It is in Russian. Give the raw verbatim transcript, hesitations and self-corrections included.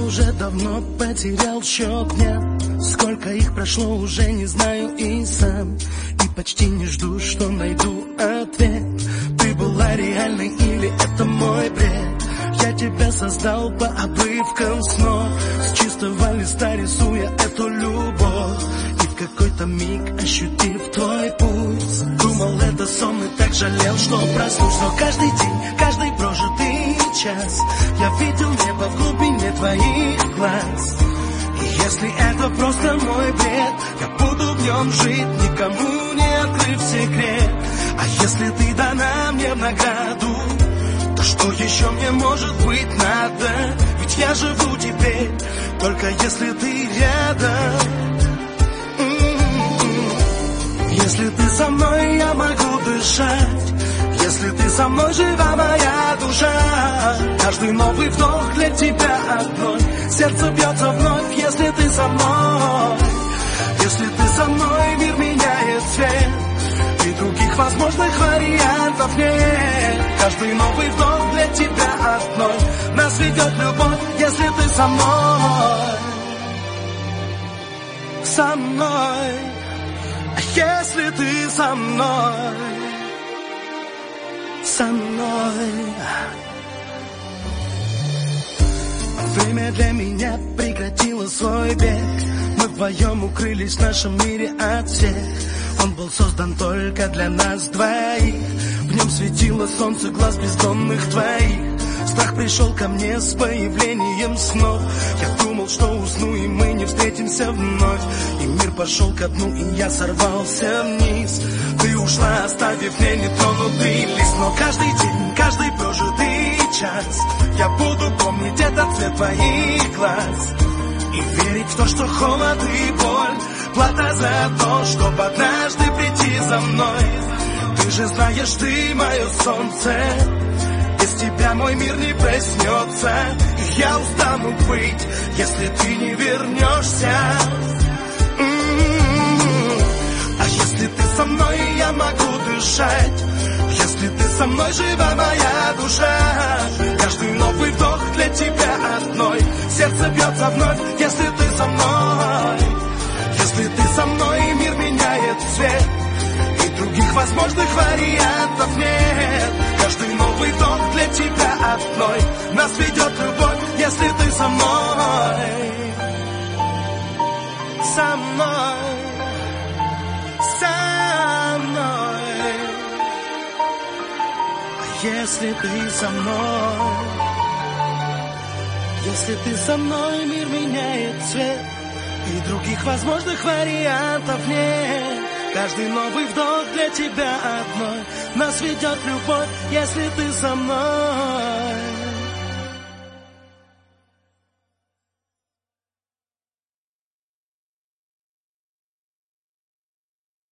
уже давно потерял счет дням. Сколько их прошло, уже не знаю и сам. И почти не жду, что найду ответ. Ты была реальной или это мой бред? Я тебя создал по обрывкам снов, с чистого листа рисуя эту любовь. И в какой-то миг, ощутив твой пульс, думал, это сон, и так жалел, что проснусь. Но каждый день, каждый прожитый час я видел небо в глубине твоих глаз. И если это просто мой бред, я буду в нем жить, никому не открыв секрет. А если ты дана мне в награду, то что еще мне может быть надо? Ведь я живу теперь, только если ты рядом. Если ты со мной, я могу дышать. Если ты со мной, жива моя душа. Каждый новый вдох для тебя одной. Сердце бьется вновь, если ты со мной. Если ты со мной, мир меняет цвет. И других возможных вариантов нет. Каждый новый вдох для тебя одной. Нас ведет любовь, если ты со мной. Со мной. Если ты со мной. Со мной. Время для меня прекратило свой бег. Мы вдвоем укрылись в нашем мире от всех. Он был создан только для нас двоих. В нем светило солнце глаз бездонных твоих. Страх пришел ко мне с появлением снов. Я думал, что усну, и мы не встретимся вновь. И мир пошел ко дну, и я сорвался вниз. Ты ушла, оставив мне нетронутый лист. Но каждый день, каждый прожитый час я буду помнить этот цвет твоих глаз. И верить в то, что холод и боль плата за то, чтобы однажды прийти за мной. Ты же знаешь, ты мое солнце. Без тебя мой мир не проснется. И я устану быть, если ты не вернешься. М-м-м. А если ты со мной, я могу дышать. Если ты со мной, жива моя душа. Каждый новый вдох для тебя одной. Сердце бьется вновь, если ты со мной. Если ты со мной, мир меняет цвет. И других возможных вариантов нет. Каждый новый вдох для тебя одной. Нас ведет любовь, если ты со мной. Со мной. Со мной. А если ты со мной. Если ты со мной, мир меняет цвет. И других возможных вариантов нет. Каждый новый вдох для тебя одной. Нас ведет любовь, если ты со мной.